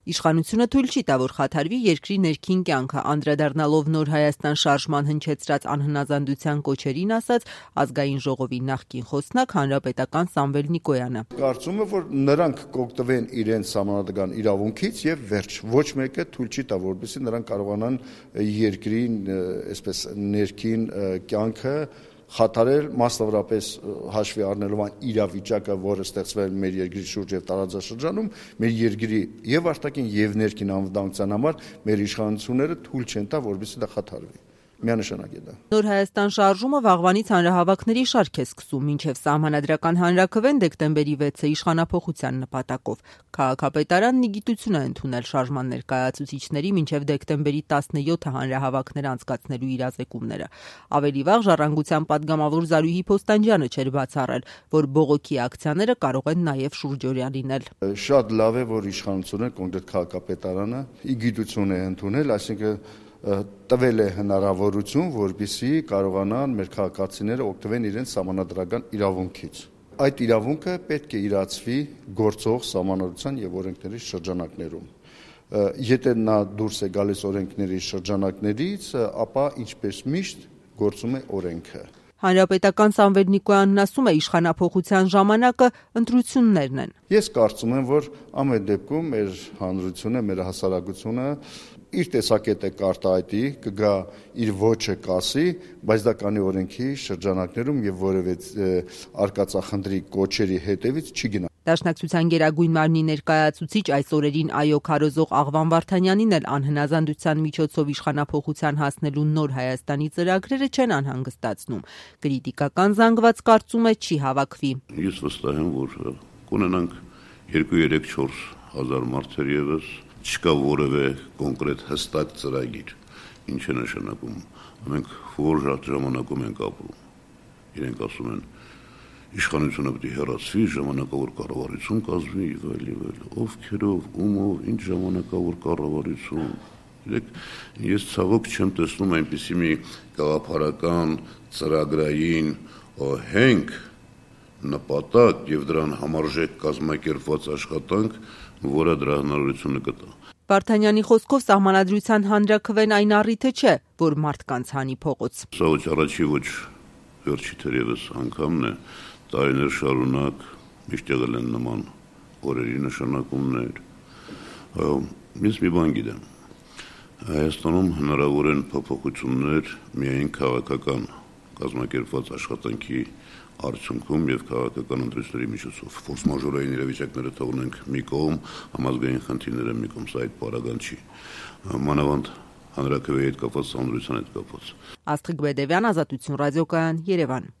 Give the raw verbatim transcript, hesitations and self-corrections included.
Իշխանությունը թույլ չի տա, որ խաթարվի երկրի ներքին կյանքը, անդրադառնալով Նոր Հայաստան շարժման հնչեցրած անհնազանդության կոչերին, ասաց Ազգային ժողովի նախկին խոսնակ հանրապետական Սամվել Նիկոյանը։ Կարծում եմ, որ նրանք կօգտվեն իրենց սահմանադրական իրավունքից եւ վերջ, ոչ մեկը թույլ չի տա, որպեսզի նրանք կարողանան երկրի այսպես ներքին կյանքը խաթարել, մասնավորապես հաշվի առնելով այն իրավիճակը, որը ստեղծվել մեր երկրի շուրջ եւ տարածաշրջանում, մեր երկրի եւ արտաքին եւ ներքին անվտանգության համար մեր իշխանությունները թույլ չեն տա, որպեսզի դա խաթարվի։ Միանշանակ է դա։ Նոր Հայաստան շարժումը վաղվանից հանրահավաքների շարք է սկսում, մինչև սահմանադրական հանրաքվեն դեկտեմբերի վեցը իշխանափոխության նպատակով։ Քաղաքապետարանն ի գիտություն է ընդունել շարժման ներկայացուցիչների մինչև դեկտեմբերի տասնյոթը հանրահավաքներ անցկացնելու իրազեկումները։ Ավելի վաղ Ժառանգության պատգամավոր Զարուհի Փոստանջյանը չէր բացառել, որ բողոքի ակցիաները կարող են նաև շուրջօրյա լինել։ Շատ լավ է, որ իշխանությունը, կոնկրետ քաղաքապետարանը ի գիտություն է ընդունել, այսինքն տվել է հնարավորություն, որպեսզի կարողանան մեր քաղաքացիները օգտվեն իրենց սահմանադրական իրավունքից։ Այդ իրավունքը պետք է իրացվի գործող սահմանադրության եւ օրենքների շրջանակներում։ Եթե նա դուրս է գալիս օրենքների շրջանակներից, ապա ինչպես միշտ գործում է օրենքը։ Հանրապետական Սամվել Նիկոյանն ասում է, իշխանափոխության ժամանակը ընտրություններն են։ Ես կարծում եմ, որ ամեն դեպքում մեր հանրությունը, մեր հասարակությունը իր տեսակետը կարտահայտի, կգա իր ոճը կասի, բայց դա կանի օրենքի շրջանակներում եւ որևէ արկածախնդրի կոչերի հետևից չի գնա։ Դաշնակցության գերագույն մարմնի ներկայացուցիչ այս օրերին այո քարոզող Աղվան Վարդանյանին էլ անհնազանդության միջոցով իշխանափոխության հասնելու Նոր Հայաստանի ծրագրերը չեն անհանգստացնում։ Կրիտիկական զանգված կարծում է չի հավաքվի։ Ես վստահ եմ, որ կունենանք երկու երեք չորս հազար մարդեր եւս, չկա որևէ կոնկրետ հստակ ծրագիր, ինչ է նշանակում։ Մենք որ ժամանակում ենք ապրում։ Իրենք ասում են իշխանությունը պետք է հեռացվի, ժամանակավոր կառավարություն կազմվի եւ այլ եւ այլ։ Ովքերով, ումով, ինչ ժամանակավոր կառավարություն։ Ես ցավոք չեմ տեսնում այնպիսի մի գաղափարական ծրագրային հենք նպատակ եւ դրան համարժեք կազմակերպված աշխատանք, որը դրա հնարավորությունը կտա։ Վարդանյանի խոսքով սահմանադրության հանրաքվեն այն առիթը չէ, որ մարդկանց հանի փողոց։ Սա ոչ առաջի ոչ վերջի թերևս անգամն է, տարիներ շարունակ միշտ եղել են նման օրերի նշանակումներ։ Ես մի բան գիտեմ։ Հայաստանում հնարավոր են փոփոխություններ միայն քաղաքական կազմակերպված աշխատանքի արդյունքում եւ քաղաքական ընտրությունների միջոցով։ Ֆորս մաժորային իրավիճակները թողնենք մի կողմ, համազգային խնդիրները մի կողմ, սա այդ բառական չի։ Մանավանդ հանրաքվեի հետ կապված, հանրության հետ կապված։ Աստղիկ Բեդևյան, Ազատություն ռադիոկայան, Երևան։